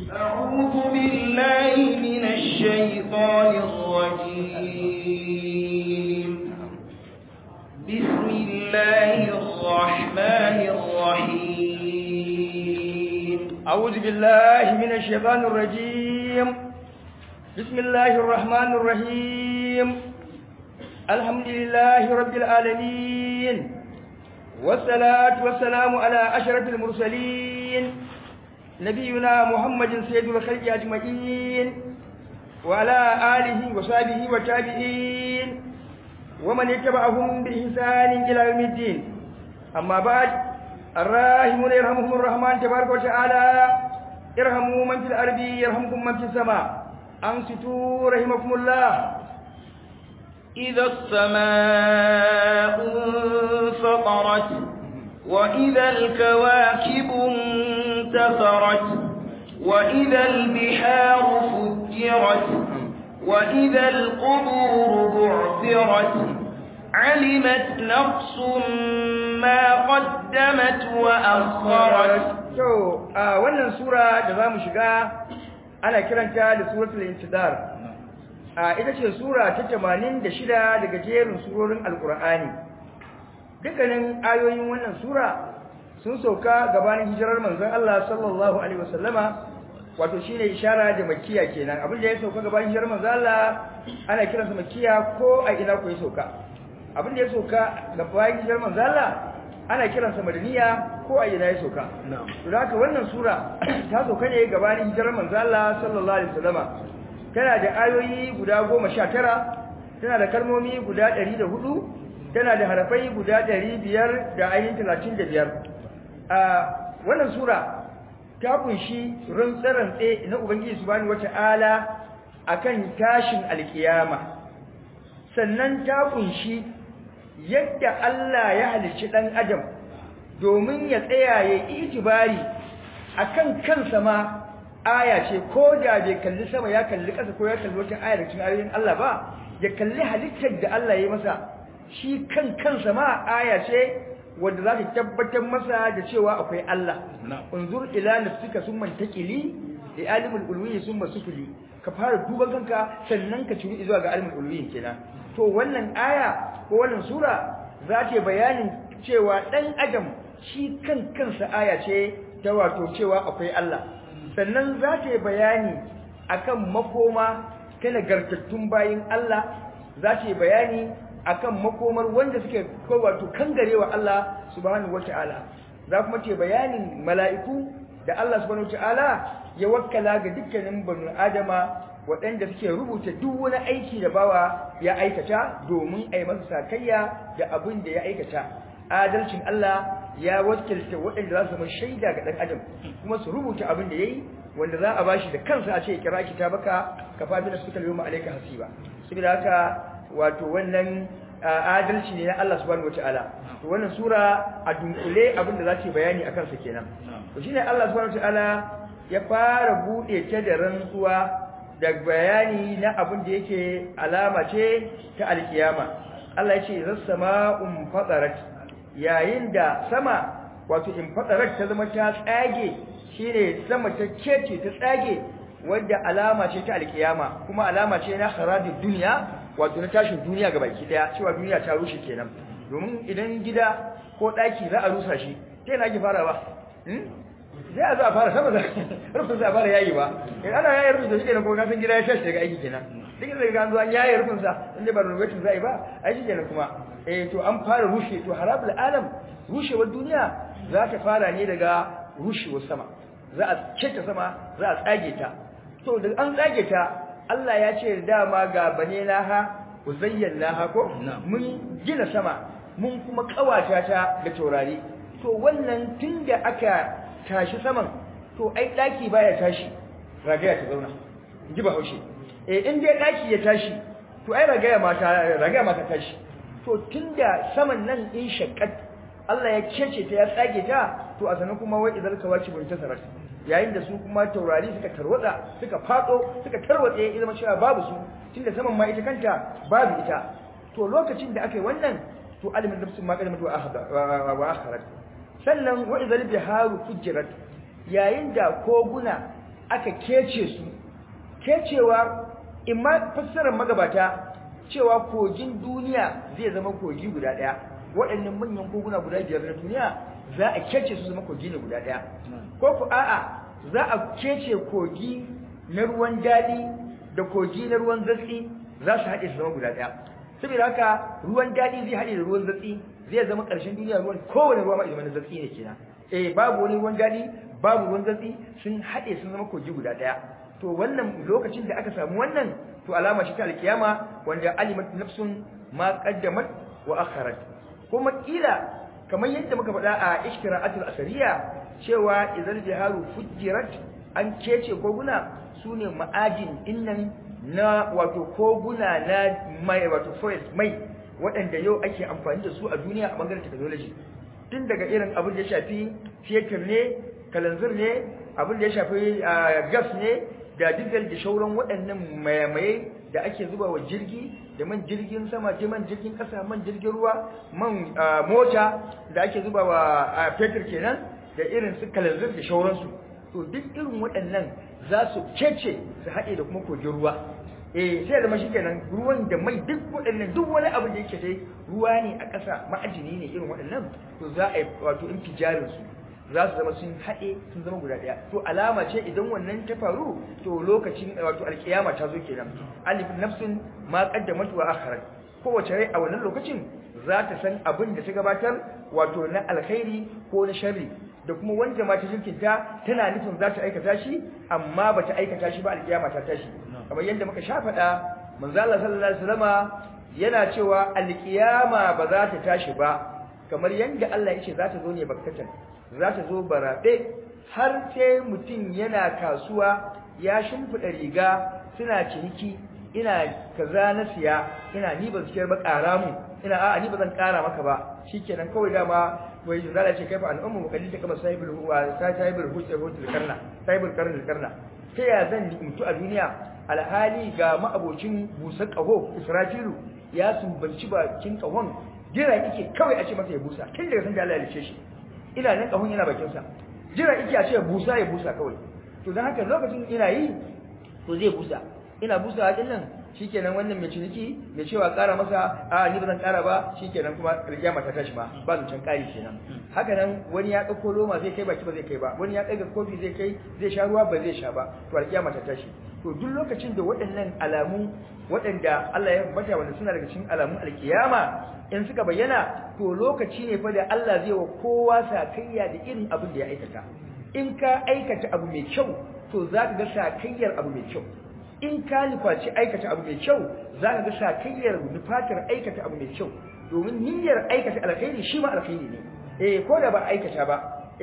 أعوذ بالله من الشيطان الرجيم بسم الله الرحمن الرحيم أعوذ بالله من الشيطان الرجيم بسم الله الرحمن الرحيم الحمد لله رب العالمين والصلاة والسلام على أشرف المرسلين نبينا محمد سيد الخلق أجمعين وعلى آله وصحبه والتابعين ومن يتبعهم بإحسان إلى يوم الدين أما بعد الراحمون يرحمهم الرحمن تبارك وتعالى ارحموا من في الأرض يرحمكم من في السماء أنصتوا رحمكم الله. إذا السماء انفطرت وإذا الكواكب انتثرت وإذا البحار فجرت وإذا القبور بعثرت علمت نفس ما قدمت وأخرت. wannan sura da zamu shiga ana kiranta da suratul intidar. Ita ce sura ta 86 daga jerin surorin alqur'ani. Dukkanin ayoyin wannan sura sun sauka gabanin hijirar manzon Allah sallallahu alaihi wasallama, wato shine ishara da makkiya kenan. Abin da ya sauka gabanin hijirar manzon Allah ana kiransa makkiya ko a ina ko ya sauka. Abin da ya sauka gabanin hijirar manzon Allah ana kiransa madaniya ko a ina ya sauka. To haka wannan sura ta sauka ne gabanin hijirar manzon Allah sallallahu alaihi wasallama. Tana da ayoyi guda 19, tana da kalmomi guda 104, tana da harafai guda 535. Wannan sura ta kunshi rantsarantse na Ubangiji subhanahu wata'ala akan tashin alkiyama. Sannan ta kunshi yadda Allah ya halicci dan adam domin ya tsaya ya itibari akan kansa ma aya ce, ko da bai kalli sama ya kalli ƙasa ko ya kalli wata aya da cikin ayoyin Allah ba, ya kalli halittar da Allah ya yi masa shi kansa ma aya ce wanda za ta tabbatar masa da cewa akwai Allah. Unzur ila nafsika summa taqili li alimul ulwi summa sufli. Ka fara duban kanka sannan ka ciri zuwa ga alimul ulwi kenan. To wannan aya ko wannan sura za ta bayanin cewa dan adam shi kansa aya ce ta wato cewa akwai Allah. Sannan za ta bayani akan makoma ta nagartattun bayin Allah, za ta bayani akan makomar wanda suke wato kangarewa Allah subhanahu wataala. Za kuma ce bayanin mala'iku da Allah subhanahu wataala ya wakkala ga dukkanin banu adama waɗanda suke rubuta duk wani aiki da bawa ya aikata domin a yi masa sakayya da abin da ya aikata. Adalcin Allah ya wakilta waɗanda za su zama shaida ga ɗan adam kuma su rubuta abin da ya yi, wanda za a bashi da kansa a ce kira kitabaka kafa bi nafsika al-yawma alayka hasiba. Saboda haka wato wannan adalci ne na Allah subhanahu wataala. To wannan sura a dunkule abin da za ta bayani akan sa kenan. To shine Allah subhanahu wataala ya fara bude ta da rantsuwa da bayani na abin da yake alama ce ta alkiyama. Allah ya ce zas-sama'un fatarat, yayin da sama wato in fatarat ta zama ta tsage, shine sama ta kece ta tsage, wanda alama ce ta alkiyama kuma alama ce na kharabid dunya, wato na tashin duniya gabaki daya, cewa duniya ta rushe kenan. Domin idan gida ko daki za a rusa shi sai na ki fara ba sai a zo a fara sama da rufin sa fara yayi ba, in ana yayi rufin sa shi kenan ko ka san gida ya tashi daga aiki kenan. duk da ga an zo an yayi rufin sa inda ba renovation zai ba ai shi kenan kuma to an fara rushe. To harabul alam, rushewar duniya za ta fara ne daga rushewar sama, za a keta sama, za a tsage ta. To da an tsage ta Allah ya ce dama ga bane laha uzayyanaha ko mun gina sama mun kuma kawata ta da taurari. To wannan tunda aka tashi saman, to ai daki baya tashi ragaya ta zauna, ji ba haushe. In dai daki ya tashi to ai ragaya ma ta tashi. To tunda saman nan in shakkat Allah ya kece ta ya tsage ta, to a sanan kuma wai idan kawaci bin tasarat, yayin da su kuma taurari suka tarwatsa suka fado suka tarwatse ya zama cewa babu su, tunda saman ma ita kanta babu ita. To lokacin da aka yi wannan, to alimin nafsin ma qadamatu wa akharat. Sannan wa idhal biharu fujirat, yayin da koguna aka kece su kecewa imma fassarar magabata cewa kogin duniya zai zama kogi guda daya waɗannan manyan koguna guda biyar na duniya za a kece su zama kogi ne guda daya ko ku a'a za a kece kogi na ruwan daɗi da kogi na ruwan zatsi za su haɗe su zama guda daya saboda haka ruwan daɗi zai haɗe da ruwan zatsi zai zama ƙarshen duniya ruwan kowane ruwa ma zama na zatsi ne kenan babu wani ruwan daɗi babu ruwan zatsi sun haɗe sun zama kogi guda daya to wannan lokacin da aka samu wannan to alama ce ta alkiyama wanda alimat nafsun ma qaddamat wa akharat kuma kila kamar yadda muka faɗa a ishtira'atul asariya cewa idan jiharu fujirat an kece koguna sune ma'adin innan na wato koguna na mai wato forest mai waɗanda yau ake amfani da su a duniya a bangaren technology tun daga irin abin da ya shafi fetur ne kalanzir ne abin da ya shafi gas ne da diesel da shauran waɗannan mayamaye da ake zuba wa jirgi da man jirgin sama da man jirgin ƙasa man jirgin ruwa man mota da ake zuba wa fetur kenan da irin su kalanzir da shauransu to duk irin waɗannan za su kece su haɗe da kuma kogin ruwa sai da mashi kenan ruwan da mai duk waɗannan duk wani abu da yake dai ruwa ne a ƙasa ma'ajini ne irin waɗannan to za a yi wato infijarin su za su zama sun haɗe sun zama guda ɗaya to alama ce idan wannan ta faru to lokacin wato alkiyama ta zo kenan alif nafsun ma qaddamat wa akharat kowace rai a wannan lokacin za ta san abin da ta gabatar wato na alkhairi ko na sharri da kuma wanda ma ta jinkinta tana nufin za ta aikata shi amma ba ta aikata shi ba alkiyama ta tashi kamar yadda muka sha faɗa manzo Allah sallallahu alaihi wasallama yana cewa alkiyama ba za ta tashi ba kamar yadda Allah ya ce za ta zo ne baktatan za ta zo baraɗe har sai mutum yana kasuwa ya shimfiɗa riga suna ciniki ina kaza na siya ina ni ban siyar ba ƙara mu ina a'a ni ba zan ƙara maka ba shikenan kawai dama wai zalla ce kai fa al'ummu mukallita kama sahibul huwa sahibul hutul karna sahibul karna sai ya zan mutu a duniya alhali ga ma'abocin busa ƙaho Israfilu ya sumbanci bakin ƙahon jira yake kawai a ce masa ya busa tun daga san da Allah ya lice shi ina nan kahun yana bakin sa jira yake a ce busa ya busa kawai to dan haka lokacin ina yi to zai busa ina busa hadin nan shikenan wannan mai ciniki mai cewa ƙara masa a ni ba zan ƙara ba shikenan kuma alƙiyama ta tashi ba zan can ƙari kenan haka nan wani ya dauko loma zai kai baki ba zai kai ba wani ya ɗaga kofi zai kai zai sha ruwa ba zai sha ba to alƙiyama ta tashi to duk lokacin da waɗannan alamu waɗanda Allah ya bata wanda suna daga cikin alamun alƙiyama in suka bayyana to lokaci ne fa da Allah zai wa kowa sakayya da irin abin da ya aikata in ka aikata abu mai kyau to zaka ga sakayyar abu mai kyau in ka nufaci aikata abu mai kyau zaka ga sakayyar nufatar aikata abu mai kyau domin niyyar aikata alkhairi shi ma alkhairi ne ko da ba aikata ba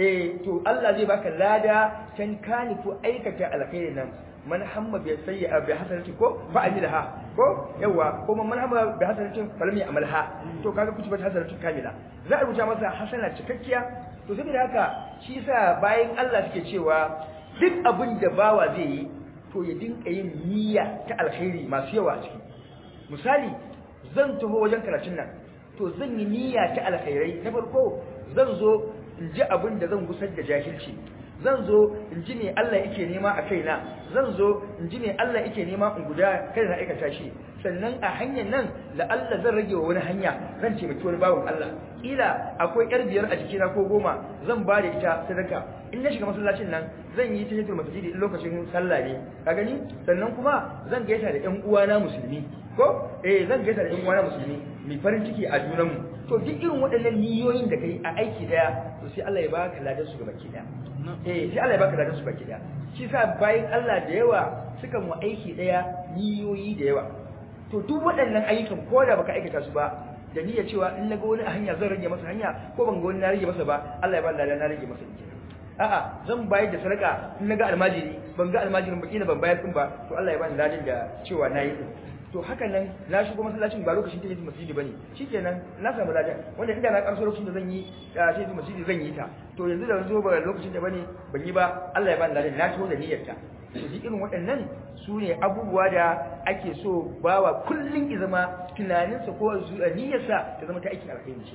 to Allah zai baka lada can ka nufi aikata alkhairi nan man hamma bi sayyi'a bi hasanati ko fa amilha ko yawa ko man hamma bi hasanati falam ya'malha to kaga kutubat hasanatu kamila za a rubuta masa hasana cikakkiya to saboda haka shi yasa bayan Allah suke cewa duk abin da bawa zai yi to ya dinka yin niyya ta alkhairi masu yawa a ciki misali zan taho wajen karatun nan to zan yi niyya ta alkhairai na farko zan zo in ji abin da zan gusar da jahilci zan zo in ji me Allah yake nema a kaina zan zo in ji me Allah yake nema in guda kada na aikata shi sannan a hanyar nan la Allah zan rage wa wani hanya zan taimaki wani bawon Allah kila akwai yar biyar a jikina ko 10 zan ba da ita sadaka in na shiga masallacin nan zan yi tahiyatul masjidi in lokacin sallah ne ka gani sannan kuma zan gaita da ƴan uwana musulmi ko zan gaita da ƴan uwana musulmi mai farin ciki a junanmu to duk irin waɗannan niyoyin da kai a aiki daya to sai Allah ya baka ladan su gabaki daya sai Allah ya baka ladan su baki daya shi sa bayan Allah da yawa suka mu aiki daya niyoyi da yawa to duk waɗannan ayyukan ko da baka aikata su ba da niyyar cewa in naga wani a hanya zan rage masa hanya ko ban ga wani na rage masa ba Allah ya ba ladan na rage masa a'a zan bayar da sadaka in naga almajiri ban ga almajirin baki da ban bayar din ba to Allah ya ba ni ladan da cewa nayi din to haka nan na shigo masallacin ba lokacin tahiyatul masjidi bane shikenan na samu ladan wanda inda na karso lokacin da zan yi tahiyatul masjidi zan yi ta to yanzu da zo ba lokacin da bane ban yi ba Allah ya bani ladan na taho da niyyarta to duk irin waɗannan su ne abubuwa da ake so bawa kullun ki zama tunaninsa ko niyyarsa ta zama ta aikin alkhairi ce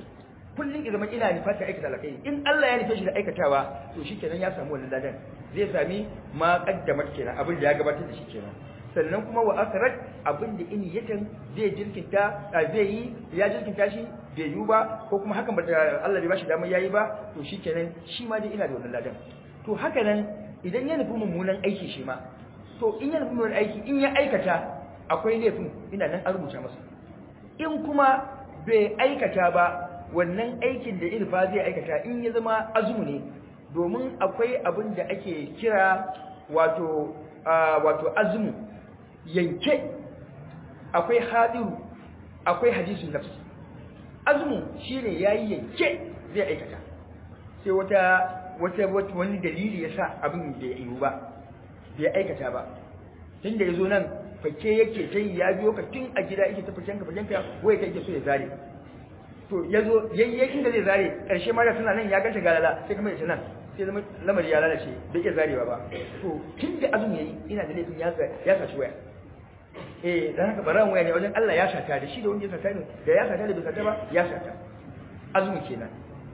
kullun idan ina nufata aikata alkhairi in Allah ya nufe shi da aikatawa to shikenan ya samu wannan ladan zai sami ma qaddamat kenan abin da ya gabatar da shi kenan sannan kuma wa akrat abin da in yatan zai jirkinta zai yi ya jirkinta shi bai yi ba ko kuma hakan ba Allah bai bashi damar yayi ba to shikenan shi ma dai ina da wannan ladan to haka nan idan ya nufi mummunan aiki shi ma to in ya nufi mummunan aiki in ya aikata akwai laifin ina nan an rubuta masa in kuma bai aikata ba wannan aikin da ilfa zai aikata in ya zama azumi ne domin akwai abin da ake kira wato azumi yanke akwai hadiru akwai hadisun nafsi azumi shine yayi yanke zai aikata sai wani dalili yasa abin da ya yi ba bai aikata ba tunda yazo nan fake yake tai ya biyo ka tun a gida yake ta fakenka wai kai ke so ya zare to yazo yayye inda zai zare karshe ma da suna nan ya ganta galala sai kuma yace nan sai zama lamari ya lalace bai iya zarewa ba to tunda azumi yayi ina da laifin ya saci waya dan haka baran waya ne wajen Allah ya sata da shi da wanda ya sata ne da ya sata da bai sata ba ya sata azumi kenan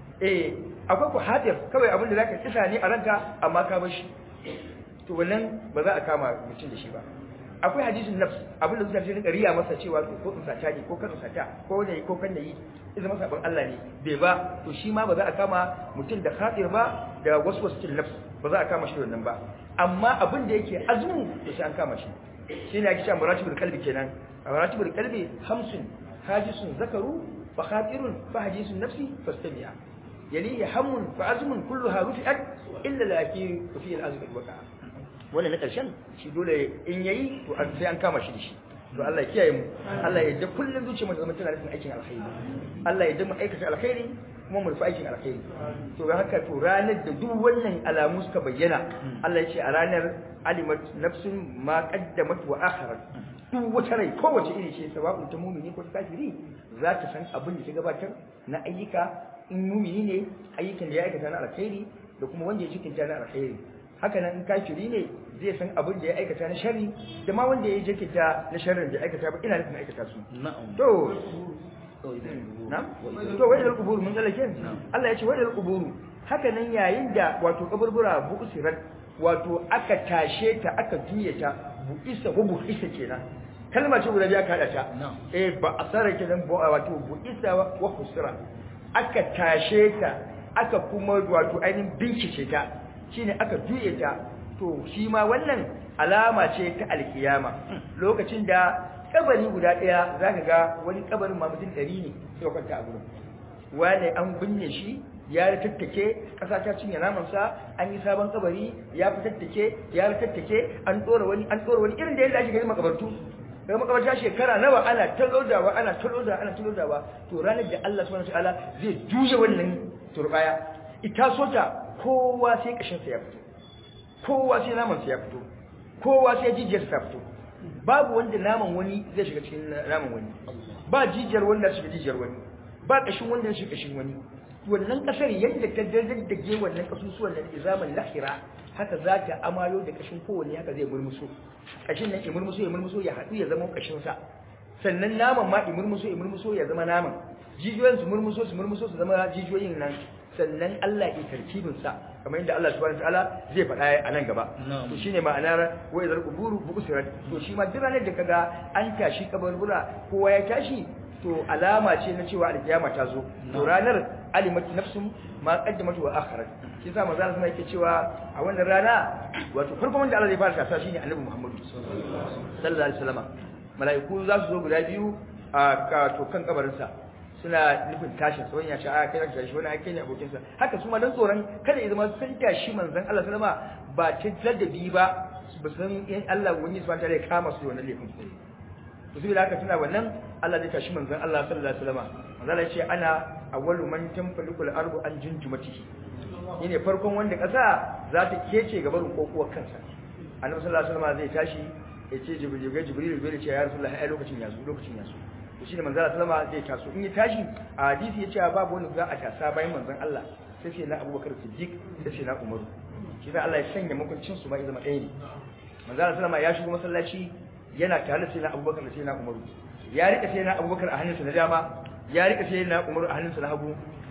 akwai ku hadir kawai abin da zaka kisa ne a ranka amma ka bar shi to wannan ba za a kama mutum da shi ba akwai hadisin nafs abin da zuciya ta rinka riya masa cewa to ko sata ne ko kan sata ko ne ko kan yi idan masa ban Allah ne bai ba to shi ma ba za a kama mutum da khatir ba da waswasatul nafs ba za a kama shi da wannan ba amma abin da yake azmu to sai an kama shi shine ake cewa maratibul qalbi kenan maratibul qalbi 50 hajisun zakaru fa khatirun fa hadisun nafsi fastabi'a yali hamun fa azmun kulluha rufi'at illa laki fi al-azm al-waqa wannan na karshen shi dole in yayi to sai an kama shi da shi to Allah ya kiyaye mu Allah ya yarda kullun zuciyar mu zama tana da aikin alkhairi Allah ya yarda mu aikata alkhairi kuma mu rufe aikin alkhairi to ga haka to ranar da duk wannan alamu suka bayyana Allah ya ce a ranar alimat nafsun ma qaddamat wa akharat duk wata rai kowace iri ce sawa'un ta mu'mini ko ta kafiri za ta san abin da ta gabatar na ayyuka in mu'mini ne ayyukan da ya aikata na alkhairi da kuma wanda ya cikin ta na alkhairi haka nan in kafiri ne zai san abin da ya aikata na sharri da ma wanda ya jikinta na sharrin da ya aikata ba ina nufin aikata su to na'am to wayar kuburu mun zalake Allah ya ce wayar kuburu haka nan yayin da wato kaburbura bu'sirat wato aka tashe ta aka juye ta bu'isa ko bu'isa kenan kalma ce guda biya ka hada ta ba asara kenan wato bu'isa wa khusra aka tashe ta aka kuma wato ainihin bincike ta shine aka juye ta to shi ma wannan alama ce ta alkiyama lokacin da kabari guda daya zaka ga wani kabarin ma mutum 100 ne sai kwanta a gurin wani an binne shi ya tattake kasa ta cinye naman sa an yi sabon kabari ya fitattake ya tattake an dora wani irin da yadda ake gani makabartu daga makabarta shekara nawa ana talodawa to ranar da Allah subhanahu wataala zai juje wannan turbaya ita sota kowa sai kashin sa ya fito kowa sai naman sa ya fito kowa sai jijiyar sa fito babu wanda naman wani zai shiga cikin naman wani ba jijiyar wanda shiga jijiyar wani ba kashin wanda shiga kashin wani wannan kasar yadda ta daddage wannan kasusuwan da izaman lahira haka za ta amayo da kashin kowanne haka zai murmuso kashin nan ya murmuso ya haɗu ya zama kashin sa sannan naman ma murmuso ya zama naman jijiyoyin su murmuso su zama jijiyoyin nan sannan Allah ya tartibin sa kamar yadda Allah subhanahu wataala zai faɗa a nan gaba to shine ma'anar wa idhal quburu bu'sirat to shi ma duk ranar da kaga an tashi kabarbura kowa ya tashi to alama ce na cewa alkiyama ta zo to ranar alimat nafsum ma qaddamat wa akharat shi yasa manzo Allah yake cewa a wannan rana wato farkon wanda Allah zai fara tasa shine Annabi Muhammad sallallahu alaihi wasallam malaiku za su zo guda biyu a to kan kabarin sa suna nufin tashin sa wani ya ce a kai da shi wani ake ne abokin sa haka su ma dan tsoron kada ya zama sun tashi manzon Allah sallama ba ta ladabi ba ba san in Allah wani subhanahu wa ta'ala ya kama su da wannan laifin to sai da haka tana wannan Allah zai tashi manzon Allah sallallahu alaihi wasallam manzon Allah ya ce ana awwalu man tanfalikul ardu an junjumatihi ne farkon wanda kasa za ta kece gaban kokuwar kansa annabi sallallahu alaihi wasallam zai tashi ya ce jibril bai ce ya rasulullahi ai lokacin ya zo to shine manzon Allah sallallahu alaihi wasallam zai taso in ya tashi a hadisi ya ce babu wani za a tasa bayan manzon Allah sai sai na Abubakar Siddiq sai sai na Umar shi da Allah ya sanya mukuncin su ma ya zama ɗaya ne manzon Allah sallallahu alaihi wasallam ya shigo masallaci yana tare da sai na Abubakar da sai na Umar ya rika sai na Abubakar a hannunsa na dama ya rika sai na Umar a hannunsa na hagu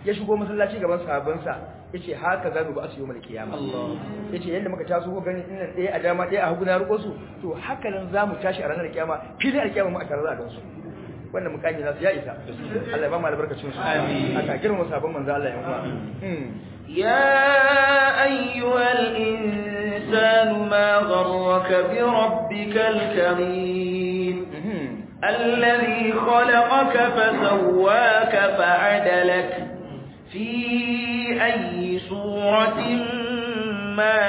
ya shigo masallaci gaban sahabbansa yace haka zamu ba su yawmal qiyama yace yanda muka taso ko ganin innan ɗaya a dama ɗaya a hagu na riko su to haka nan zamu tashi a ranar kiyama filin alkiyama mu a tare da su wannan mukami nasu ya isa Allah ya ba mu albarkacin su amin aka girma sabon manzo Allah ya uwa يا أيها الإنسان ما غرك بربك الكريم الذي خلقك فسواك فعدلك في أي صورة ما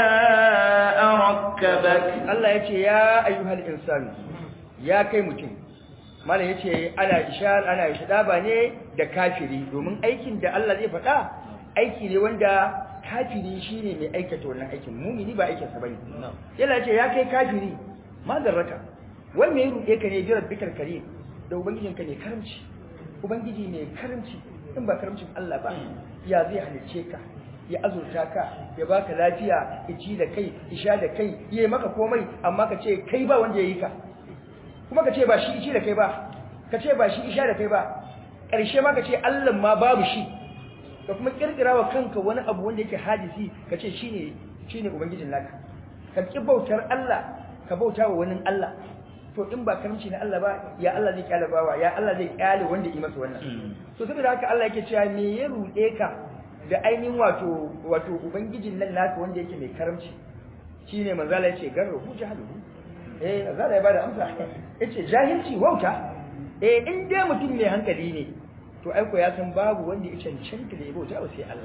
شاء ركبك الله يتي يا أيها الإنسان يا كيمتين mala yace ana ishadaba ne da kafiri domin aikin da Allah zai faɗa aiki ne wanda kafiri shine mai aikata wannan aikin mumini ba aikin sa bane yana yace ya kai kafiri ma zarraka wai me ruɗe ka ne jirar bikal karim da ubangijinka ne karamci ubangiji ne karamci in ba karamcin Allah ba ya zai halice ka ya azurta ka ya baka lafiya ya ci da kai isha da kai yayi maka komai amma ka ce kai ba wanda yayi ka kuma ka ce ba shi ishi da kai ba ka ce ba shi isha da kai ba ƙarshe ma ka ce Allah ma babu shi ka kuma kirkira wa kanka wani abu wanda yake hadisi ka ce shine ubangijin naka ka ki bautar Allah ka bauta wa wani Allah to in ba karamci na Allah ba ya Allah zai kyale bawa ya Allah zai kyale wanda yi masa wannan to saboda haka Allah yake cewa me ya rude ka da ainihin wato ubangijin nan naka wanda yake mai karamci shine manzo Allah yace garru jahalu azala ya bada amsa yace jahilci wauta in dai mutum mai hankali ne to aiko ya san babu wanda ya cancanta da ya bauta ba sai Allah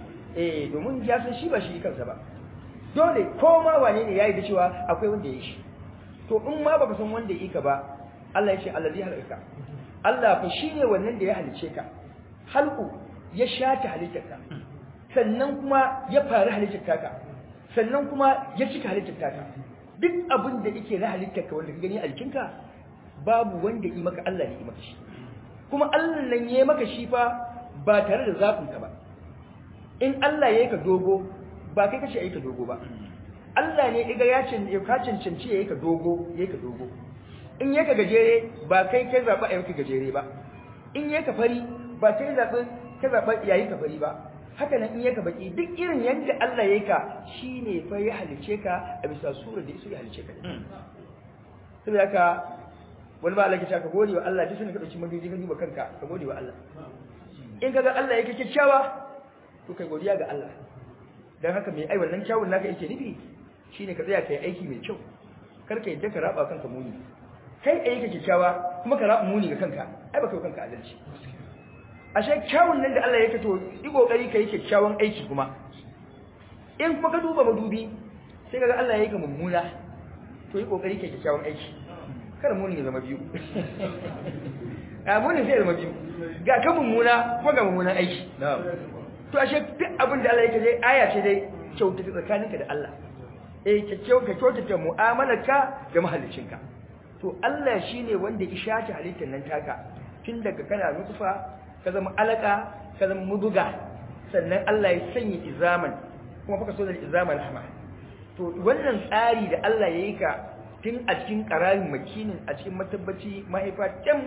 domin ya san shi ba shi kansa ba dole ko ma wane ne yayi da cewa akwai wanda ya yi shi to in ma baka san wanda yake ba Allah ya ce allazi halaka Allah fa shine wannan da ya halice ka halku ya shata halittarka sannan kuma ya fara halittarka ka sannan kuma ya cika halittarka duk abin da yake na halittarka wanda ka gani a jikinka babu wanda yi maka Allah ne yi maka shi kuma Allah nan yayi maka shi fa ba tare da zafin ka ba in Allah yayi ka dogo ba kai kace yayi ka dogo ba Allah ne iga ya cancanci yayi ka dogo in yayi ka gajere ba kai zaba yayi ka gajere ba in yayi ka fari ba kai zaba yayi ka fari ba haka nan in yaka baki duk irin yanda Allah yayi ka shine fa ya halice ka a bisa surar da ya halice ka saboda haka wani ba Allah ya ce ka gode wa Allah duk sun ka dauki maduji ka duba kanka ka gode wa Allah in kaga Allah yake kikkiawa to kai godiya ga Allah dan haka me ai wannan kyawun naka yake nufi shine ka tsaya kai aiki mai kyau kar ka yadda ka raba kanka muni kai aiki kikkiawa kuma ka raba muni ga kanka ai ba kai kanka adalci ashe kyawun nan da Allah yake to yi kokari kai kyakkyawan aiki kuma in kuma ka duba madubi sai kaga Allah yake mummuna to yi kokari kai kyakkyawan aiki kar muni ya zama biyu muni sai ya zama biyu ga ka mummuna ko ga mummunan aiki to ashe duk abin da Allah yake dai aya ce dai kyautata tsakaninka da Allah kyautata mu'amalarka da mahallicinka to Allah shine wanda ya shata halittar nan taka tun daga kana nutfa ka zama alaka ka zama muduga sannan Allah ya sanya izaman kuma faka so da izaman rahma to wannan tsari da Allah ya yi ka tun a cikin qararin makinin a cikin matabbaci mahaifa can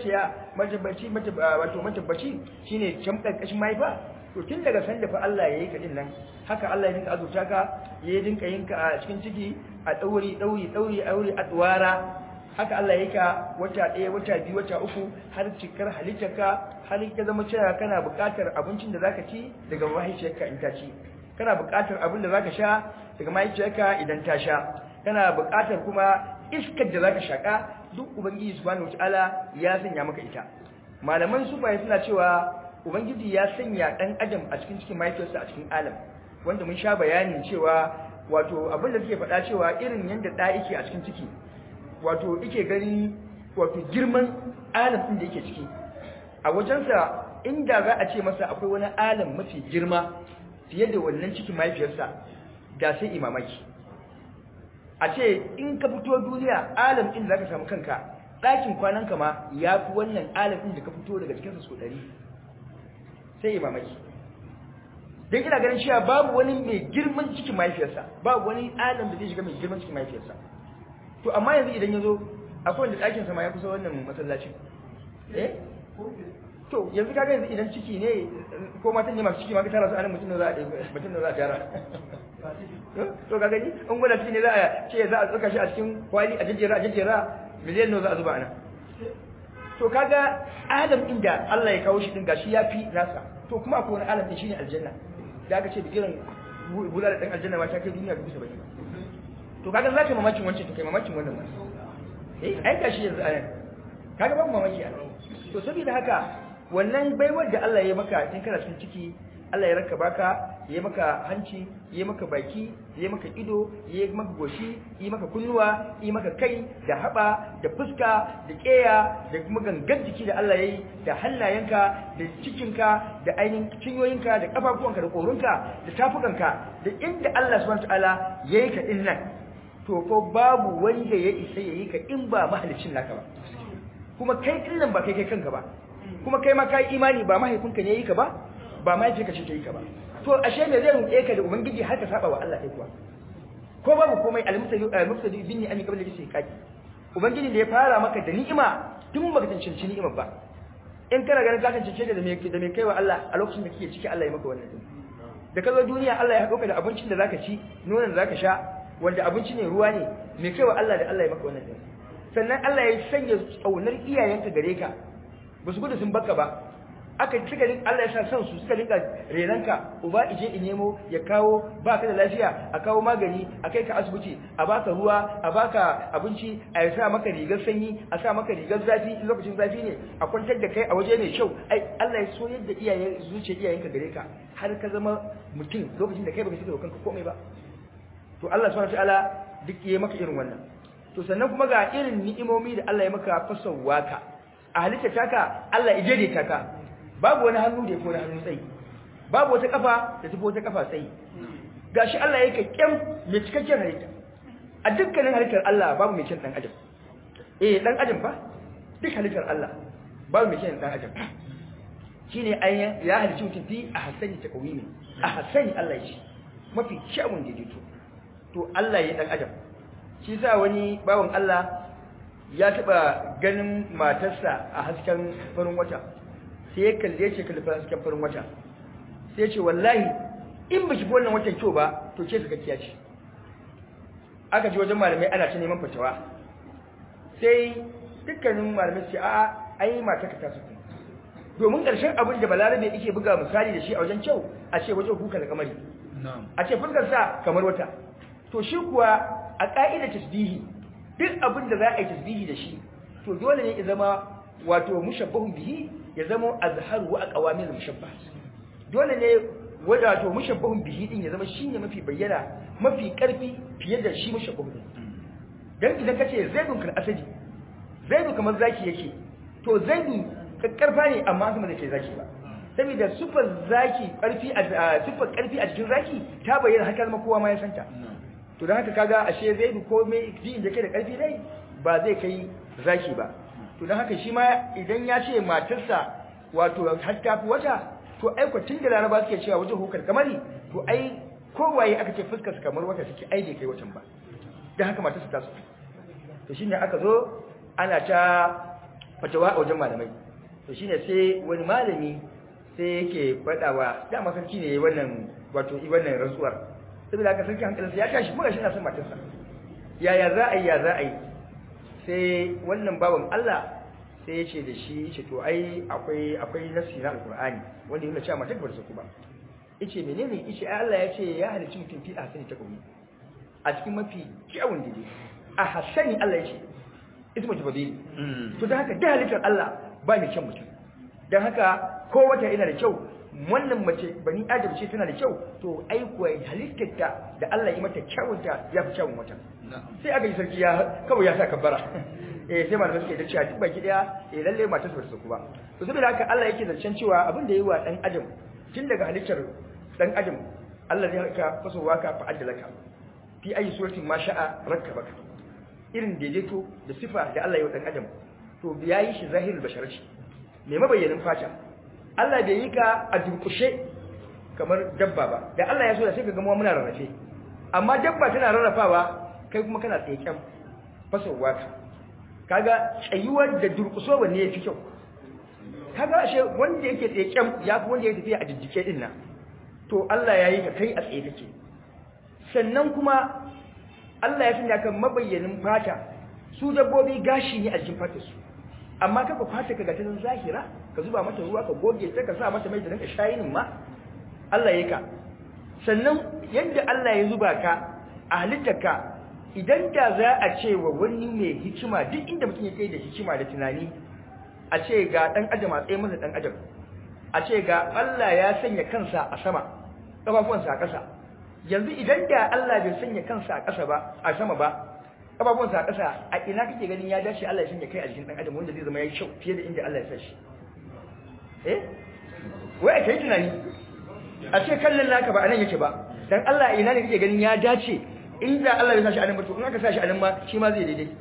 matabbaci shine can karkashin mahaifa to tun daga sanda fa Allah ya yi ka din nan haka Allah ya dinka azurta ka ya dinka yinka a cikin ciki a dauri aure adwara haka Allah ya ka wata 1 wata 2 wata 3 har cikar halittarka har ka zama cewa kana buƙatar abincin da zaka ci daga mahaifiyarka in ta ci kana buƙatar abin da zaka sha daga mahaifiyarka idan ta sha kana buƙatar kuma iskar da zaka shaka duk ubangiji subhanahu wataala ya sanya maka ita malaman sufaye suna cewa ubangiji ya sanya dan adam a cikin mahaifiyarsa a cikin alam wanda mun sha bayanin cewa wato abin da suke faɗa cewa irin yanda da yake a cikin ciki wato yake gani wato girman alam din da yake ciki a wajensa inda za a ce masa akwai wani alam mafi girma fiye da wannan cikin mahaifiyarsa da sai imamaki a ce in ka fito duniya alam din da zaka samu kanka ɗakin kwananka ma yafi wannan alam din da ka fito daga cikinsa so 100 sai imamaki dan ina ganin cewa babu wani mai girman cikin mahaifiyarsa babu wani alam da zai shiga mai girman cikin mahaifiyarsa to amma yanzu idan yazo akwai wanda ɗakin sa ma ya kusa wannan masallacin to yanzu kaga yanzu idan ciki ne ko matan ne masu ciki ma ka tara su anan mutum ne za a tara to kaga ni an gwada ciki ne za a ce za a tsaka shi a cikin kwali a jejjera miliyan nawa za a zuba anan to kaga alam din da Allah ya kawo shi din gashi yafi nasa to kuma akwai wani alam din shine aljanna da aka ce bigiran bulala dan aljanna ma ta kai duniya dubu 70 to kaga zaka mamakin wancan to kai mamakin wannan ma ai gashi yanzu anan kaga ban mamaki anan to saboda haka wannan baiwar da Allah ya maka in kana cikin ciki Allah ya raka baka ya maka hanci ya maka baki ya maka ido ya maka goshi ya maka kunnuwa ya maka kai da haba da fuska da keya da kuma gangan jiki da Allah yayi da hannayenka da cikinka da ainihin cinyoyinka da kafafuwanka da korunka da tafukanka da inda Allah subhanahu wataala yayi ka din nan to ko babu wanda ya isa yayi ka in ba mahalicin naka ba kuma kai din nan ba kai kanka ba kuma kai ma kai imani ba mahaifinka ne yayi ka ba ba mahaifinka ce ta yi ka ba to ashe me zai ruɗe ka da ubangiji har ka saba wa Allah kai kuwa ko babu komai al-muqtadi binni an qabla li sayqati ubangiji da ya fara maka da ni'ima tun baka cancanci ni'imar ba in kana ganin ka cancance da me kai wa Allah a lokacin da kike ciki Allah ya maka wannan din da ka zo duniya Allah ya haɗo ka da abincin da zaka ci nonon da zaka sha wanda abinci ne ruwa ne me kai wa Allah da Allah ya maka wannan din sannan Allah ya sanya tsaunar iyayenka gare ka ba su gudu sun baka ba aka suka Allah ya sa san su suka rinka renanka uba ije in nemo ya kawo baka da lafiya a kawo magani a kai ka asibiti a baka ruwa a baka abinci a sa maka rigar sanyi a sa maka rigar zafi lokacin zafi ne a kwantar da kai a waje mai kyau ai Allah ya so yadda iyayenka gare ka har ka zama mutum lokacin da kai baka shiga kanka komai ba to Allah subhanahu wataala duk yayi maka irin wannan to sannan kuma ga irin ni'imomi da Allah ya maka fasawa ka a halitta taka Allah ya jere taka babu wani hannu da ya kona hannun tsayi babu wata kafa da tafi wata kafa tsayi gashi Allah yake kyam mai cikakken halitta a dukkanin halittar Allah babu mai kyan dan adam dan adam fa duk halittar Allah babu mai kyan dan adam shine ayyan ya halicci mutum fi a hasani takwimi a hasani Allah ya ce mafi kyawun daidaito to Allah ya dan adam shi sa wani bawon Allah ya taba ganin matarsa a hasken farin wata sai ya kalle shi kalli hasken farin wata sai ya ce wallahi in baki bi wannan watan kyau ba to ke sakakkiya ce aka ji wajen malamai ana ta neman fatawa sai dukkanin malamai ce a'a ai mata ka tasu domin ƙarshen abin da balarabe yake buga misali da shi a wajen kyau a ce wajen kuka da kamari a ce fuskar sa kamar wata to shi kuwa a ka'idar tasbihi duk abin da za a yi tasbihi da shi to dole ne ya zama wato mushabbahun bihi ya zama azharu wa aqwamil mushabbah dole ne wato mushabbahun bihi din ya zama shine mafi bayyana mafi karfi fiye da shi mushabbahun dan idan kace zaidun kal asadi zaidu kamar zaki yake to zaidu karfa ne amma kuma da ke zaki ba saboda sifar zaki karfi sifar karfi a cikin zaki ta bayyana har kalma kowa ma ya santa to dan haka kaga ashe zaidu ko me ji inda kai da karfi dai ba zai kai zaki ba to dan haka shi ma idan ya ce matarsa wato har ta fi wata to ai ko tun da Laraba suke cewa wajen hukar kamari to ai kowaye aka ce fuskar kamar wata take ai bai kai watan ba dan haka matarsa ta su to shine aka zo ana ta fatawa a wajen malamai to shine sai wani malami sai yake fadawa dama sarki ne wannan wato wannan rantsuwar saboda haka sarki hankalinsa ya tashi muka shi na son matarsa ya za a yi sai wannan bawan Allah sai ya ce da shi ce to ai akwai nasi na alqur'ani wanda yana cewa matar bar su ba yace menene yace ai Allah ya ce ya halicci mutum fi ahsani taqwim a cikin mafi kyawun dide a hasani Allah ya ce ismu tabdil to dan haka da halittar Allah ba mai kyan mutum dan haka ko wata ina da kyau wannan mace bani adam ce tana da kyau to ai kuwa halittarta da Allah ya mata kyawunta ya fi kyawun wata sai aka yi sarki ya kawai ya sa kabbara sai malamai suke da cewa duk baki daya lalle mata su su kuma to saboda haka Allah yake zancen cewa abin da yayi wa dan adam tun daga halittar dan adam Allah zai ka fasowa ka fa addalaka fi ayi suratin ma sha'a rakkabaka irin daidaito da sifa da Allah ya yi wa dan adam to yayi shi zahirul basharati me mabayyanin fata Allah bai yi ka a durkushe kamar dabba ba da Allah ya so da sai ka ga mu muna rarrafe amma dabba tana rarrafawa kai kuma kana tsaye kyan fasowa ka kaga tsayuwar da durkuso wanne yafi kyau kaga ashe wanda yake tsayen yafi wanda yake tafiya a jijjike din nan to Allah yayi ka kai a tsaye kake sannan kuma Allah ya sanya ka mabayyanin fata su dabbobi gashi ne a jikin fatar su amma kafa fata kaga ta zahira ka zuba mata ruwa ka goge ta ka sa mata mai da ranka shayinin ma Allah yake ka sannan yadda Allah ya zuba ka a halittarka idan da za a ce wa wani mai hikima duk inda mutum ya kai da hikima da tunani a ce ga dan adam a tsaye masa dan adam a ce ga Allah ya sanya kansa a sama kafafuwansa a ƙasa yanzu idan da Allah bai sanya kansa a ƙasa ba a sama ba kafafuwansa a ƙasa a ina kake ganin ya dace Allah ya sanya kai a jikin dan adam wanda zai zama yayi kyau fiye da inda Allah ya sa shi wai kai tunani a ce kallon naka ba anan yake ba dan Allah ina ne kake ganin ya dace inda Allah ya sa shi anan ba to in aka sa shi anan ma shi ma zai daidai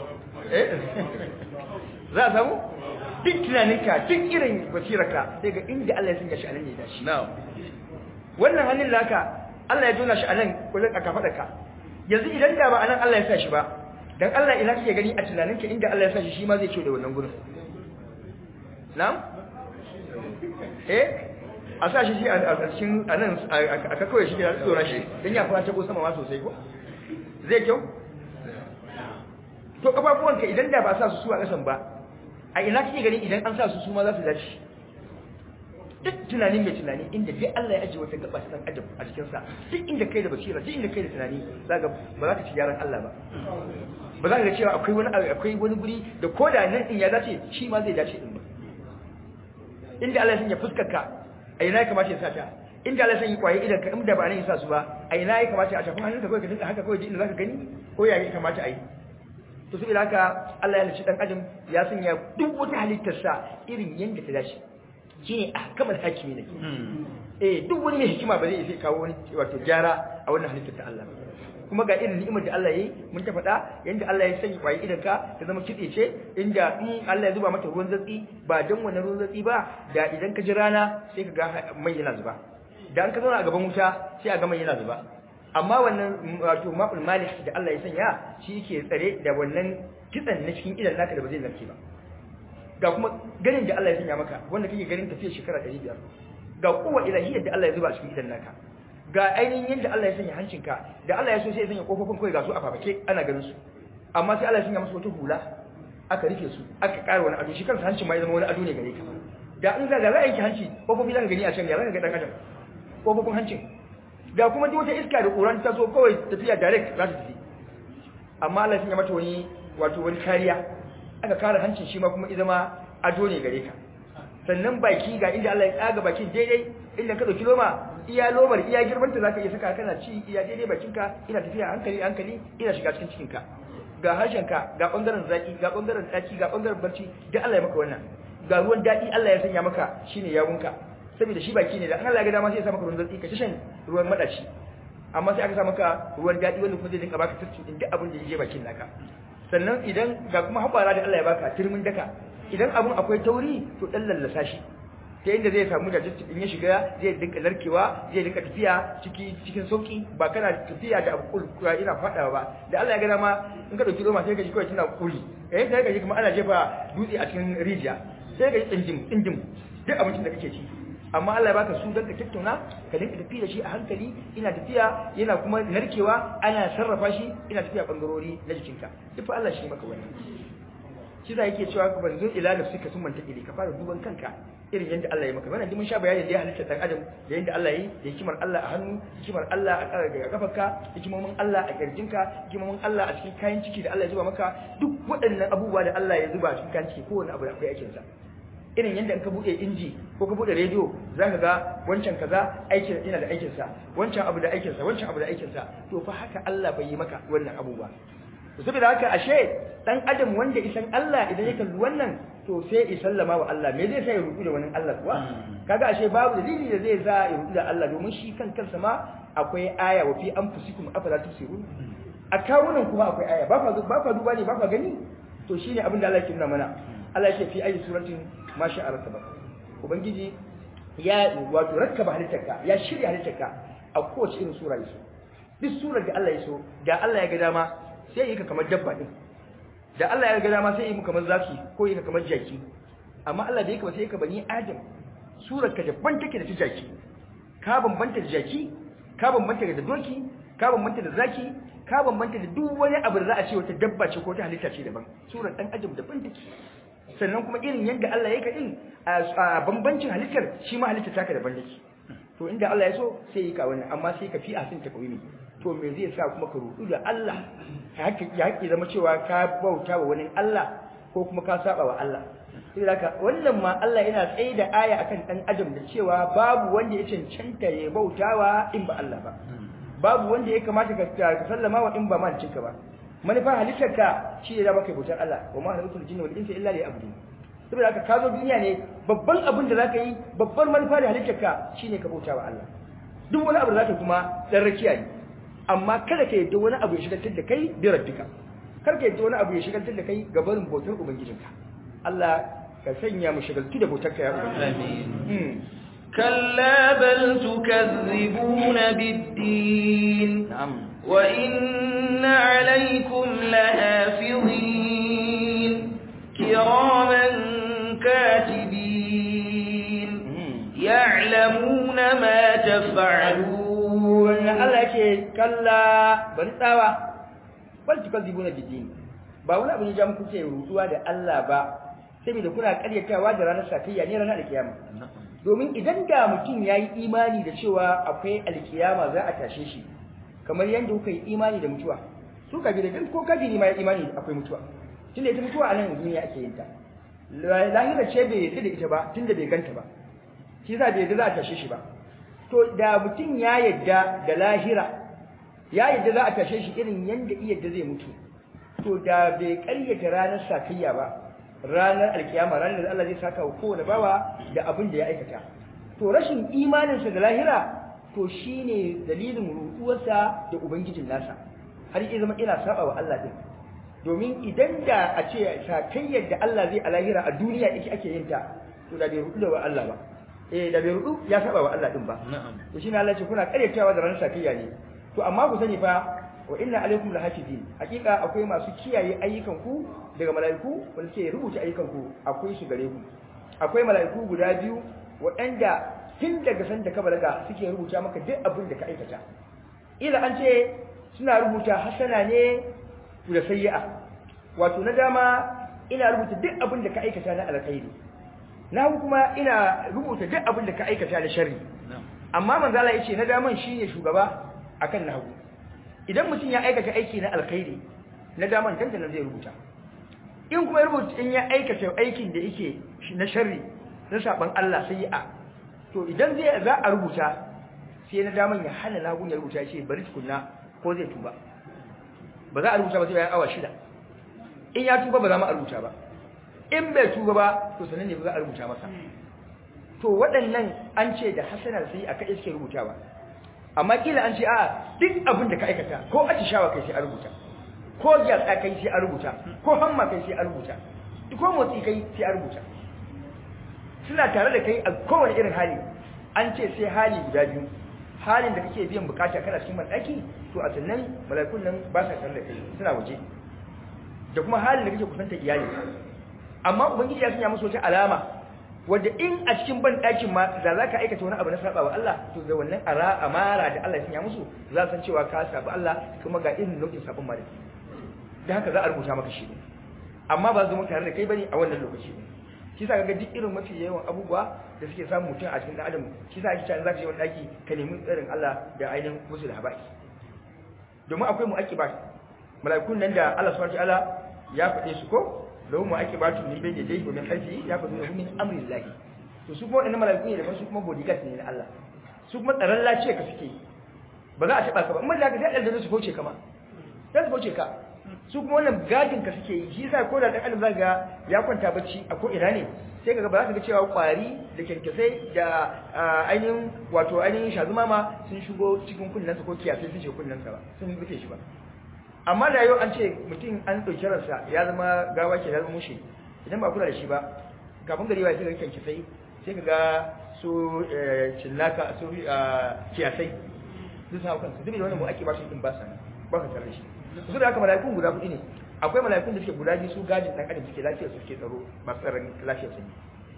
za a samu duk tunaninka duk irin basirarka sai ga inda Allah ya sanya shi anan ne da shi wannan hannun naka Allah ya jona shi anan kullun aka fada ka yanzu idan da ba anan Allah ya sa shi ba dan Allah ina kake gani a tunaninka inda Allah ya sa shi shi ma zai ce da wannan gurin na'am a sa shi a cikin anan aka kawai shi da tsora shi dan ya fara tabo sama ma sosai ko zai kyau to kafafuwanka idan da ba sa su a kasan ba a ina kike gani idan an sa su ma za su dace duk tunanin mai tunani inda dai Allah ya ajiye wata gaba ta adam a cikin sa duk inda kai da basira duk inda kai da tunani zaka ba za ka ci yaran Allah ba ba za ka ga cewa akwai wani guri da koda nan din ya dace shi ma zai dace din ba inda Allah ya sanya fuskarka a ina ya kamata ya sa ta inda Allah ya sanya kwaye idan ka inda ba nan ya sa su ba a ina ya kamata a tafi hannunka kawai ka dinka haka kawai inda zaka gani ko ya kamata a yi to saboda haka Allah ya halicci dan adam ya sanya duk wata halittar sa irin yanda ta dace shine ahkamul hakimi ne duk wani mai hikima ba zai iya kawo wani wato gyara a wannan halittar ta Allah kuma ga irin ni'imar da Allah yayi mun ta faɗa yanda Allah ya sanya kwaye idan ka ta zama kitse ce inda in Allah ya zuba mata ruwan zatsi ba dan wannan ruwan zatsi ba da idan ka ji rana sai ka ga mai yana zuba da an ka zauna a gaban wuta sai a ga mai yana zuba amma wannan wato ma'ul malik da Allah ya sanya shi yake tsare da wannan kitsan na cikin idan naka da ba zai narke ba ga kuma ganin da Allah ya sanya maka wanda kake ganin tafiya shekara 500 ga kowa ilahiyyar da Allah ya zuba a cikin idan naka ga ainihin yadda Allah ya sanya hancinka da Allah ya so sai ya sanya kofofin kai ga su a fafake ana ganin su amma sai Allah ya sanya musu wata hula aka rike su aka ƙara wani ado shi kansa hancin ma ya zama wani ado ne gare ka da in ga za a yanki hanci kofofi zaka gani a can ya zaka ga dan adam kofofin hancin da kuma duk wata iska da ƙuran ta zo kawai tafiya direct za ta tafi amma Allah ya sanya mata wani kariya aka kare hancin shi ma kuma izama ado ne gare ka sannan baki ga inda Allah ya tsaga bakin daidai inda ka dauki loma iya lomar iya girmanta zaka iya saka kana ci iya daidai bakinka ina tafiya hankali ina shiga cikin cikinka ga harshenka ga bangaren zaki ga bangaren tsaki ga bangaren barci duk Allah ya maka wannan ga ruwan dadi Allah ya sanya maka shine yawunka saboda shi baki ne da Allah ya ga dama sai ya sa maka ruwan zaki ka shan ruwan madaci amma sai aka sa maka ruwan dadi wanda kuma zai dinka baka tsitsi din duk abin da yake bakin naka sannan idan ga kuma habara da Allah ya baka turmin daka idan abun akwai tauri to dan lallasa shi ta inda zai samu da jikin in ya shiga zai dinka narkewa zai dinka tafiya cikin sauki ba kana tafiya da abu kulkura ina fadawa ba da Allah ya ga dama in ka dauki roma sai ka ji kawai tana kuli sai ka ji kuma ana jefa dutse a cikin rijiya sai ka ji tsindim duk abincin da kake ci amma Allah ya baka su dan ka tattauna ka dinka tafi da shi a hankali ina tafiya yana kuma narkewa ana sarrafa shi ina tafiya bangarori na jikinka duk Allah shi maka wannan shi da yake cewa ka banzo ila nafsika sun manta ile ka fara duban kanka irin yanda Allah ya maka wannan mun sha bayani da ya halitta dan adam da yanda Allah yi da hikimar Allah a hannu hikimar Allah a kafarka hikimomin Allah a kirjinka hikimomin Allah a cikin kayan ciki da Allah ya zuba maka duk waɗannan abubuwa da Allah ya zuba a cikin kayan ciki kowanne abu akwai aikin sa irin yanda in ka bude inji ko ka bude radio zaka ga wancan kaza aikin ina da aikin sa wancan abu da aikin sa wancan abu da aikin sa to fa haka Allah bai yi maka wannan abubuwa saboda haka ashe dan adam wanda isan Allah idan ya kalli wannan to sai ya sallama wa Allah me zai sa ya rubu da wannan Allah kuwa kaga ashe babu dalili da zai sa ya rubu da Allah domin shi kan kansa ma akwai aya wa fi anfusikum afala tusirun a kawunan kuma akwai aya ba fa duba ne ba fa gani to shine abin da Allah yake nuna mana Allah yake fi ayi suratin ma sha Allah tabaraka ubangiji ya wato rakkaba halittarka ya shirya halittarka a kowace irin sura yaso duk surar da Allah yaso da Allah ya ga dama sai yi ka kamar dabba din da Allah ya ga dama sai yi mu kamar zaki ko yi ka kamar jaki amma Allah bai ka ba sai ka bani Adam surar ka daban take da jaki ka bambanta da jaki ka bambanta da doki ka bambanta da zaki ka bambanta da duk wani abu da za a ce wata dabba ce ko ta halitta ce daban surar dan Adam daban take sannan kuma irin yadda Allah ya ka din a bambancin halittar shi ma halitta taka daban take to inda Allah ya so sai yi ka wannan amma sai ka fi asin ta kawai to me zai sa kuma ka rudu da Allah ya haƙi zama cewa ka bauta wa wani Allah ko kuma ka saba wa Allah sai haka wannan ma Allah yana tsaye da aya akan dan adam da cewa babu wanda ya cancanta ya bautawa in ba Allah ba babu wanda ya kamata ka sallama wa in ba malicinka ba manufar halittarka shi ne da baka bautar Allah wa ma halatul jinni wal insa illa liya'budun saboda haka ka zo duniya ne babban abin da zaka yi babbar manufa da halittarka shine ka bauta wa Allah duk wani abu da zaka kuma dan rakiya ne amma kada ka yadda wani abu ya shigaltar da kai bi rabbika kar ka yadda wani abu ya shigaltar da kai ga barin bautar ubangijinka Allah ka sanya mu shigaltu da bautarka ya ubangiji amin كلا بل تكذبون بالدين وإن عليكم لحافظين كراما كاتبين يعلمون ما تفعلون الله يكي كلا بل تاوى بل تكذبون بالدين ba wani abu ne ja muku ce rutuwa da Allah ba saboda kuna karyatawa da ranar sakayya ne ranar alkiyama domin idan da mutum ya yi imani da cewa akwai alkiyama za a tashe shi kamar yadda kuka yi imani da mutuwa su kabila dan ko kafiri ma ya imani akwai mutuwa tunda ita mutuwa a nan duniya ake yin ta lahira ce bai yadda da ita ba tunda bai ganta ba shi yasa bai yadda za a tashe shi ba to da mutum ya yadda da lahira ya yadda za a tashe shi irin yadda yadda zai mutu to da bai karyata ranar sakayya ba ranar alkiyama ranar da Allah zai saka wa kowane bawa da abin da ya aikata to rashin imaninsa da lahira to shine dalilin rutuwarsa da ubangijin nasa har ya zama ina saba wa Allah din domin idan da a ce sakayyar da Allah zai a lahira a duniya yake ake yin ta to da bai rutu da wa Allah ba da bai rutu ya saba wa Allah din ba to shine Allah ya ce kuna karyatawa da ranar sakayya ne to amma ku sani fa wa inna alaikum lahafizin hakika akwai masu kiyaye ayyukan ku daga malaiku wanda suke rubuta ayyukan ku akwai su gare ku akwai malaiku guda biyu waɗanda tun daga san da ka balaga suke rubuta maka duk abin da ka aikata ila an ce suna rubuta hasana ne da sayyi'a wato na dama ina rubuta duk abin da ka aikata na alkhairi na kuma ina rubuta duk abin da ka aikata na sharri amma manzo Allah yace na daman shine shugaba akan nahu idan mutum ya aikata aiki na alkhairi na daman tantan zai rubuta in kuma rubuta in ya aikata aikin da yake na sharri na saban Allah sai ya to idan zai za a rubuta sai na daman ya hana lagun ya rubuta shi bari tukunna ko zai tuba ba za a rubuta ba sai bayan awa 6 in ya tuba ba za mu rubuta ba in bai tuba ba to sanan ne ba za a rubuta masa to waɗannan an ce da hasanar sai aka iske rubutawa amma kila an ce a duk abin da ka aikata ko atishawa kai sai a rubuta ko gyatsa kai sai a rubuta ko hamma kai sai a rubuta ko motsi kai sai a rubuta suna tare da kai a kowane irin hali an ce sai hali guda biyu halin da kake biyan bukata kana cikin mandaki to a sannan malakun nan ba sa tare da kai suna waje da kuma halin da kake kusanta iyali amma ubangiji ya sanya musu wata alama wanda in a cikin ban ɗakin ma da za ka aikata wani abu na saba wa Allah to da wannan amara da Allah ya sanya musu za san cewa ka saba Allah kuma ga irin nau'in sabon mara da haka za a rubuta maka shi amma ba zama tare da kai bane a wannan lokaci shi sa ga duk irin mafi yawan abubuwa da suke samun mutum a cikin adam shi sa ake cewa za ka je wani ɗaki ka nemi tsarin Allah da ainihin musu da habai domin akwai mu'aqibat mala'ikun nan da Allah subhanahu wa ta'ala ya faɗe su ko lahu mu'aqibatun min bayni yadayhi wa min khalfihi yaqulu min amri llahi to su kuma inna malaiku ne da su kuma bodyguard ne na Allah su kuma tsaron lafiya ka suke ba za a taba ka ba amma da ka sai da su fauce kama sai su fauce ka su kuma wannan gadin ka suke yi shi yasa ko da dan adam zaka ya kwanta bacci a ko ina ne sai kaga ba za ka ga cewa kwari da kyankyasai da ainihin wato ainihin shazuma ma sun shigo cikin kunnensa ko kiyasai sun shiga kunnensa ba sun buke shi ba amma da yau an ce mutum an ɗauki ransa ya zama gawa ke zama mushe idan ba kula da shi ba kafin gari ya sai ga kyankyasai sai ka ga su cinnaka su kiyasai duk sun hau kansu duk da wannan mu ake ba su din ba sa ba ka tare shi su da haka mala'ikun guda 4 ne akwai mala'ikun da suke guda biyu su gadin dan adam suke lafiyar su suke tsaro masu tsaron lafiyar su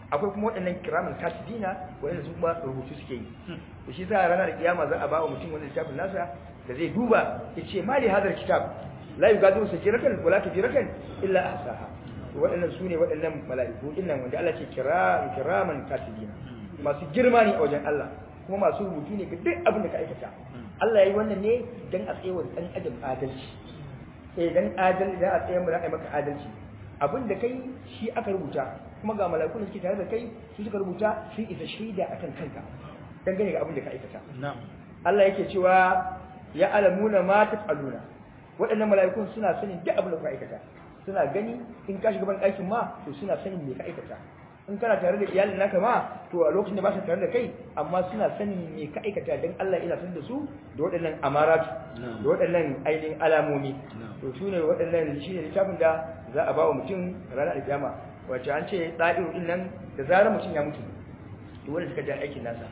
akwai kuma waɗannan kiraman katibina waɗanda su kuma rubutu suke yi to shi sa ranar kiyama za a ba wa mutum wannan littafin nasa da zai duba ya ce mali hadar kitab la yugadiru sakiratan wala kabiratan illa ahsaha to waɗannan su ne waɗannan mala'iku dinnan wanda Allah ce kiraman katibina masu girma ne a wajen Allah kuma masu rubutu ne ga duk abin da ka aikata Allah ya yi wannan ne dan a tsaye wa ɗan adam adalci dan adalci dan a tsaye mu da ai maka adalci abin da kai shi aka rubuta kuma ga mala'ikun da suke tare da kai su suka rubuta sun isa shaida akan kanka dangane ga abin da ka aikata Allah yake cewa ya alamuna ma taf'aluna waɗannan mala'ikun suna sanin duk abin da ka aikata suna gani in ka shiga ban ɗakin ma to suna sanin me ka aikata in kana tare da iyalin naka ma to a lokacin da ba su tare da kai amma suna sanin me ka aikata dan Allah ina sanin da su da waɗannan amaratu da waɗannan ainihin alamomi to su ne waɗannan shi ne littafin da za a ba wa mutum ranar alkiyama wacce an ce ɗa'iru ɗin nan da zarar mutum ya mutu to wanda suka ja aikin nasa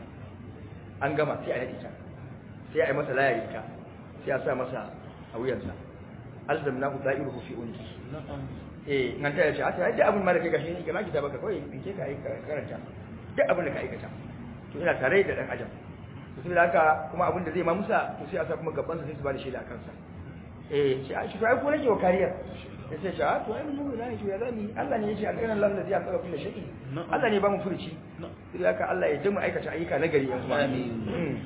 an gama sai a naɗe ta sai a yi masa layar ta sai a sa masa a wuyansa alzamna ku ɗa'iru fi unki in an taya ce a tsaye da abin ma da kai gashi ne ga maki ta baka kawai in ke ka karanta duk abin da ka aikata to ina tare da ɗan adam to sai haka kuma abin da zai ma musa to sai a sa kuma gaban sa sai su ba da shaida a kansa shi a shi ai ko nake wa kariyar ya ce a to ai mun na shi ya zani Allah ne ya ce alƙalan Allah zai amsa kullu shay'i Allah ne ba mu furuci sai haka Allah ya jima aikata ayyuka na gari yanzu amin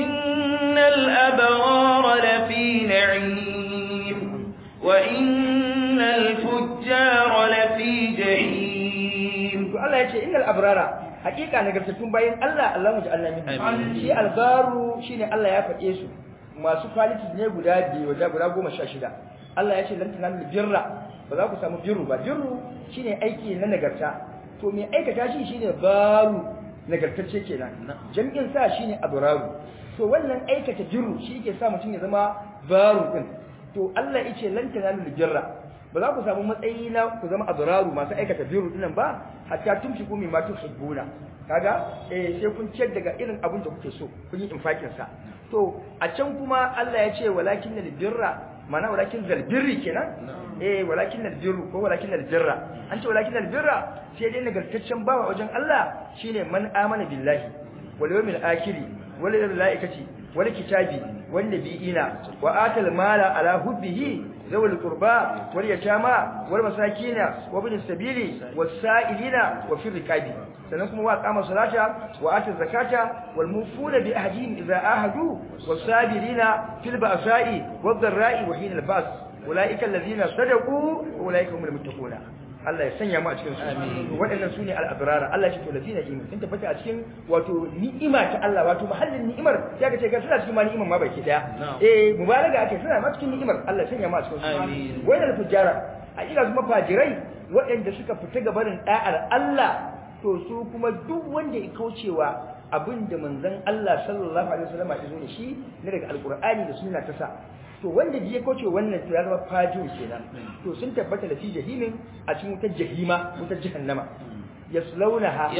innal abrara lafi na'im wa innal fujjara lafi jahim to Allah ya ce innal abrara hakika nagartattun bayin Allah Allah mu ja'alna min shi algaru shine Allah ya faɗe su masu quality ne guda biyu guda 16 Allah ya ce lan tanalu birra ba za ku samu birru ba birru shine aiki na nagarta to me aikata shi shine baru nagartacce kenan jami'in sa shine abraru to wannan aikata birru shi yake sa mutum ya zama baru din to Allah ya ce lan tanalu birra ba za ku samu matsayi na ku zama abraru masu aikata birru dinan ba hatta tumshiku mimma tuhibbuna kaga sai kun ciyar daga irin abin da kuke so kun yi infakin sa to a can kuma Allah ya ce walakin birra mana walakin zalbirri kenan walakin albirru ko walakin albirra an ce walakin albirra sai dai nagartaccen bawa wajen Allah shine man amana billahi wal yawmil akhir wal malaikati wal kitabi wan nabiyina wa atal mala ala hubbihi zawul qurba wal yatama wal masakina wa ibn sabili was sa'ilina wa fi riqabi sannan kuma wa qama salata wa ata zakata wal mufuna bi ahdihim idza ahadu was sabirina fil ba'sa'i wad dharra'i wa hina al ba's ulaika alladhina sadaqu wa ulaika humul muttaquna Allah ya sanya mu a cikin su waɗannan sune al-abrar Allah ya ce to ladina iman sun tabbata a cikin wato ni'ima ta Allah wato mahallin ni'imar ya kace ga suna cikin ma ni'imar ma baki daya mubalaga ake suna ma cikin ni'imar Allah ya sanya mu a cikin su waɗannan fujara hakika kuma fajirai waɗanda suka fita gabanin da'ar Allah to su kuma duk wanda ya kaucewa abinda manzon Allah sallallahu alaihi wasallam ya zo da shi ne daga alqur'ani da sunna ta sa to wanda ya kauce wannan to ya zama fajir kenan to sun tabbata da fi jahimin a cikin wutar jahima wutar jahannama yaslaunaha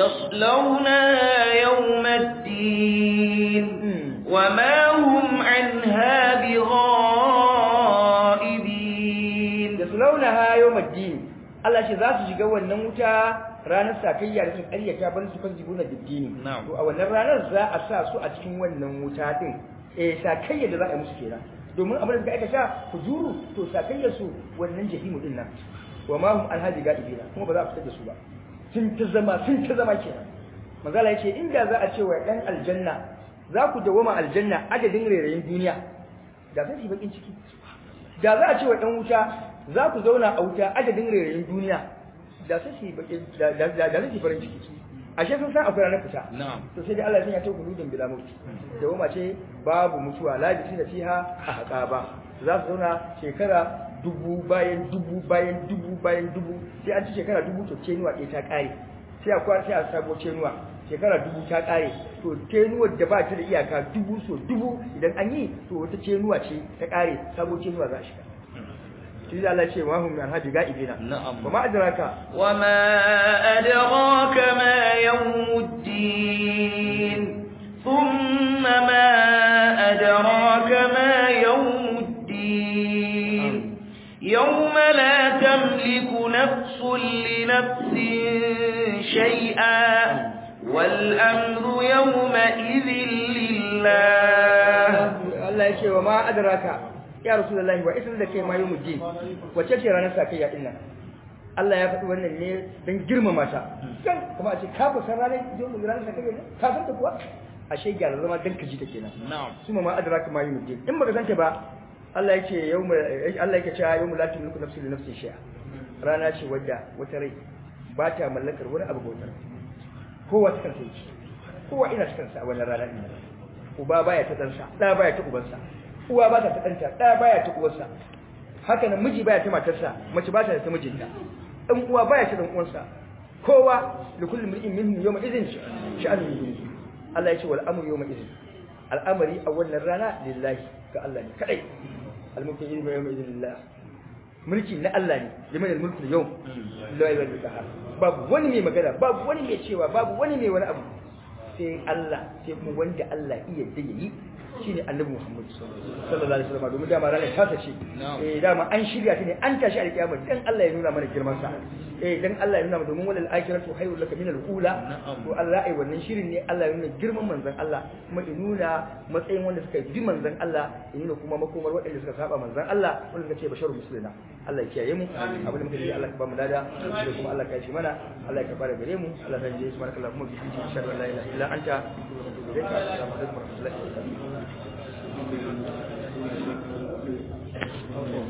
yawmaddin wama hum anha bighaibin yaslaunaha yawmaddin Allah ce za su shiga wannan wuta ranar sakayya da su ƙaryata ban su kan jibuna diddini to a wannan ranar za a sa su a cikin wannan wuta din sakayya da za a yi musu kenan domin abin da suka aikata fujuru to sakayyar su wannan jahimu din nan wa ma hum alhaji gaibina kuma ba za a fitar da su ba sun ta zama kenan magana yace inda za a ce wa dan aljanna za ku dawoma aljanna adadin rairayin duniya da sai bakin ciki da za a ce wa dan wuta za ku zauna a wuta adadin rairayin duniya da sai bakin da sai farin ciki ashe sun san akwai ranar fita to sai dai Allah ya sanya ta kuludin bila mutu dawoma ce babu mutuwa la bi da fiha a haka ba za su zauna shekara dubu bayan dubu bayan dubu bayan dubu sai an ci shekara dubu to kenuwa ɗaya ta ƙare sai a kwar sai a sabo kenuwa shekara dubu ta ƙare to kenuwar da ba ta da iyaka dubu so dubu idan an yi to wata kenuwa ce ta ƙare sabo kenuwa za a shiga shi da Allah ce wa hum min hadi ga'ibina wa ma adraka ma yawmuddin thumma ma adraka ma yawmuddin يوم لا تملك نفس لنفس شيئا والأمر يومئذ لله. الله يشهد وما أدراك يا رسول الله وإسم ذلك ما يوم الدين وتشير نفسك يا إنا Allah ya faɗi wannan ne don girmama ta kan kuma a ce ka fa san ranar yau mu ranar sakayya ne ka san ta kuwa ashe gyara zama dan kaji ta kenan kuma ma adraka ma yumdi in baka san ta ba Allah yake Allah yake cewa yawmu la tamliku nafsun li nafsin shay'a rana ce wadda wata rai ba ta mallakar wani abu bautar kowa ta kansa yake kowa ina cikin sa wannan rana din uba baya ta dansa da baya ta ubansa uwa ba ta danta da baya ta uwarsa haka nan miji baya ta matarsa mace ba ta ta mijinta dan uwa baya ta dan uwansa kowa li kulli mar'in minhum yawma idhin sha'anu yughni Allah ya ce wal amru yawma idhin al'amari a wannan rana lillahi ga Allah ne kadai al-mulku yawma idhin lillah mulki na Allah ne liman al-mulku yawm la ilaha illa babu wani mai magana babu wani mai cewa babu wani mai wani abu sai Allah sai kuma wanda Allah iya da yayi shine annabi Muhammad sallallahu alaihi wasallam domin dama ranar ta ce dama an shirya ta ne an tashi alkiyama dan Allah ya nuna mana girman sa dan Allah ya nuna mana domin walal akhiratu hayrul laka min al-ula to Allah ai wannan shirin ne Allah ya nuna girman manzon Allah kuma ya nuna matsayin wanda suka bi manzon Allah ya nuna kuma makomar waɗanda suka saba manzon Allah wanda suka ce basharul muslina Allah ya kiyaye mu abin da muka yi Allah ya ba mu lada da kuma Allah ya kai mana Allah ya kafara gare mu Allah ya ji subhanallahi kuma bi insha Allah la ilaha illa anta assalamu alaikum wa rahmatullahi wa barakatuh.